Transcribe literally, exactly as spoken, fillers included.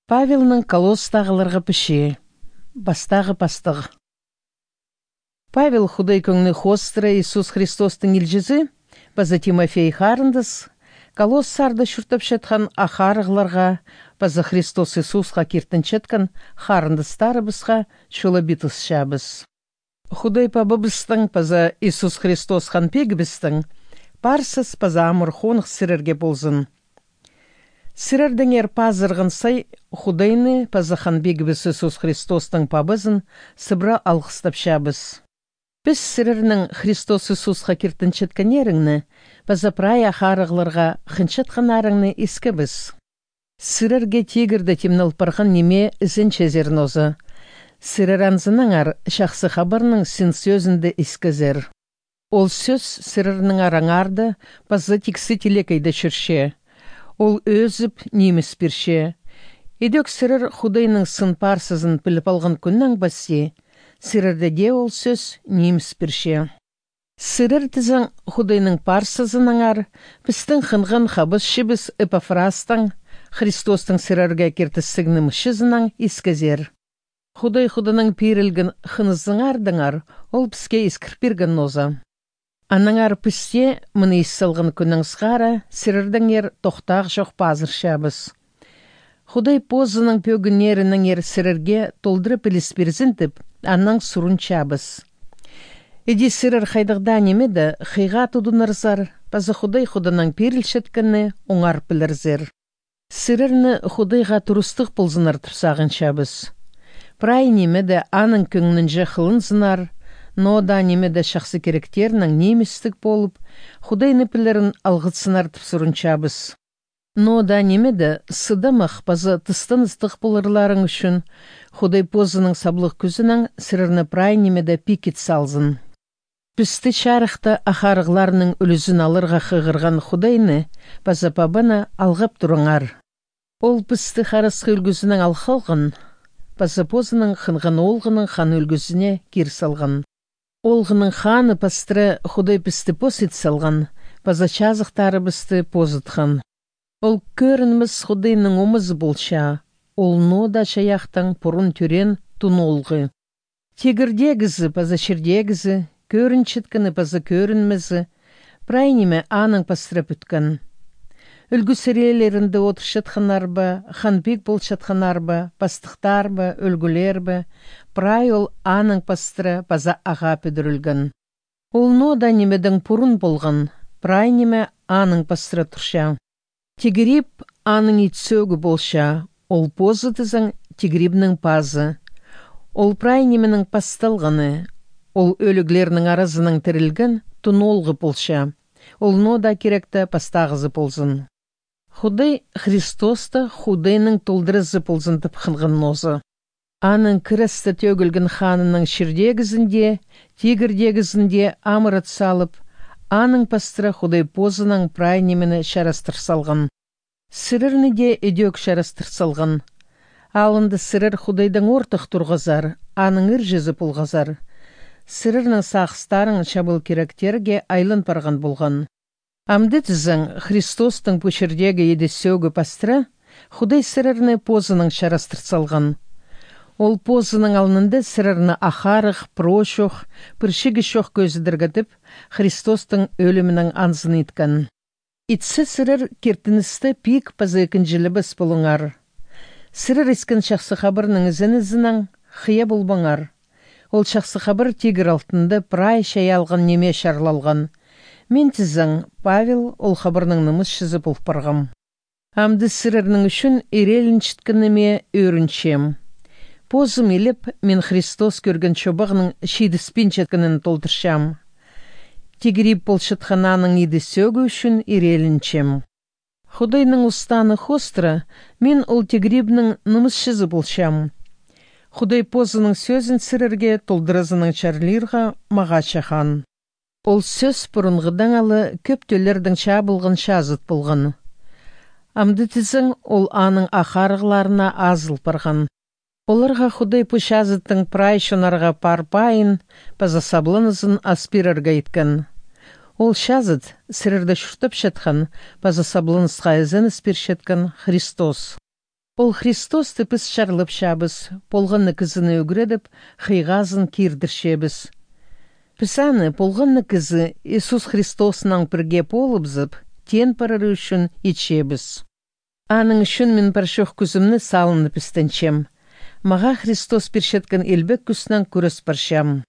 Павелның колосстағыларға піше, бастағы пастығы. Павел худай көңні хостыра Иисус Христостың илжізі, база Тимофей харындыз, колоссарды шүртіп шетхан ахарығларға, база Христос Иисусқа кертін четкан харындыстары бізға шола бітіс шабыз. Худай пабы біздің, база Иисус Христос хан пегі біздің, парсыз база амыр хонық сірерге болзын. Сірердің ер пазырғын сай, худайны пазахан бегібіз Иисус Христостың пабызын сыбра алғыстап шабыз. Біз сірерінің Христос Иисусқа кертін четкен еріңні, паза прая харығларға хынчетқан арыңны ескі біз. Сірерге тегірді темнылпырғын неме ізін чезерін озы. Сірер анзының ар шақсы хабарның сін сөзінді ескізер. Ол сөз сірерінің араңарды паза тіксі телекайды шүрше. Ол өзіп неміс бірше. Едек сірір худайның сын парсызын біліп алған күннің баси, сірірді де ол сөз неміс бірше. Сірір тізің худайның парсызының ар, біздің қынған қабыз шибіз эпафрастың, Христостың сірірге кертісігінің мүшізінің ескізер. Худай худының перілгін қынызың ардың ар, ол бізге ескірпіргін ноза. Аның ар пісте мұны ессілгін күнің сғара, сірірдің ер тоқтақ жоқ пазыр шабыз. Худай позының пөгінерінің ер сірірге толдырыпіліспірзінтіп, аның сұрын чабыз. Еде сірір қайдығда немеді, қиға тудынырзар, базы худай худының перілшеткіні оңар білірзер. Сірірні худайға тұрыстық бұлзынар тұрсағын чабыз. Прай немеді аның көңнін жықылын зынар, но да немеді шақсы керектерінің немістік болып, худайны пілерін алғытсынар тұпсырын чабыз. Но да немеді сыдамық базы тыстын ыстық болырларың үшін, худай позының саблық күзінің сірірні прай немеді пикет салзын. Пісті шарықты ахарығларының үлізін алырға қығырған худайны, базы пабыны алғып тұрыңар. Ол пісті қарысқы үлгізінің алқылғын, базы позының қынған олғының хан үлгізіне кер салған. Олғының ханы пастыры худай пісті посет салған, база чазықтары пісті позытхан. Ол көрінміз худайның омызы болша, ол нода шаяқтың пұрын түрен тұн олғы. Тегірдегізі, база шердегізі, көрін чіткіні база көрінмізі, прайнеме аның пастыры бүткін. Үлгі сірелерінді отыршатқанар ба, ханбек болшатқанар ба, пастықтар ба, үлгілер ба, прай ол аның пастыры база аға пөдірілгін. Ол нода немедің пұрын болған, прай неме аның пастыры тұрша. Тегіріп аның итсөгі болша, ол позы тізің тегірібнің пазы. Ол прай неменің пастылғаны, ол өліглерінің аразының тірілгін тұн олғы болша. Ол нода керекті пастағызы болзын. Худай Христосты худайның толдырызы болзын тұпқынғын нозы. Аның кірісті төгілгін ханының шірдегізінде, тегірдегізінде амырат салып, аның пастыры худай позының прай немені шарастыр салған. Сірірні де өдек шарастыр салған. Алынды сірір худайдың ортық тұрғызар, аның үржізі болғазар. Сірірнің сақыстарын шабыл керектерге айлын парған болған. Амды тізің Христостың пөшірдегі еді сөгі пастыры, худай сірірні позының шарастыр салған. Ол позының алынынды сірірні ахарық, прошоқ, піршігі шоқ көзідіргітіп, Христостың өлімінің анзын еткен. Итсі сірір кертіністі пик пазы екіншілі біз болыңар. Сірір ескін шақсы қабырның ізін-ізінің қия болбаңар. Ол шақсы қабыр тегір алтынды прай шай алған неме шарлалған. Мен тізің, Павел, ол қабырның нымыз шызы болып барғам. Амды сірірнің үшін ерелін чіткініме өріншем. Позым еліп, мен Христос көрген шобағының шейдіспен четкінін толтыршам. Тегіріп бол шытхананың еді сөгі үшін ерелінчем. Худайның ұстаны хостыры, мен ол тегірібнің нымыз шызы болшам. Худай позының сөзін сірірге толдырызының чарлирға маға чахан. Ол сөз бұрынғыдан алы көп төлердің шабылғын шазыт болған. Амды тізің ол аның ахарғыларына азыл барған. Оларға худай пұшазыттың прай шонарға парпайын, база саблынызын аспирарға еткен. Ол шазыт сірірді шүртіп шетқан, база саблынызға езін іспір шеткен Христос. Ол Христос тіпіс шарлып шабыз, полғанны кізіні үгредіп, хыйғазын кирдіршебіз. Пісаны полғанны кізі Иисус Христосның бірге полыбзып, тен парары үшін ечебіз. Аның үшін мен паршоқ күзімні салыны пістенчем. Маға Христос першеткін елбек күснің көріс паршам.